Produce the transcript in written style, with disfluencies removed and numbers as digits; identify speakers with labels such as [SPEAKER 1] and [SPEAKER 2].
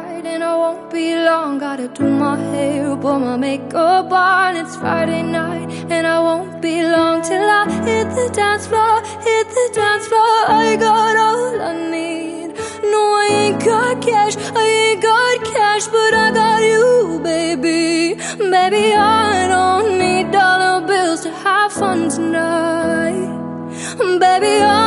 [SPEAKER 1] night and I won't be long. Gotta do my hair, put my makeup on. It's Friday night and I won't be long till I hit the dance floor, hit the dance floor. I got all I need. No, I ain't got cash, I ain't got cash, but I got you, baby. Baby, I don't need dollar bills to have fun tonight. Baby,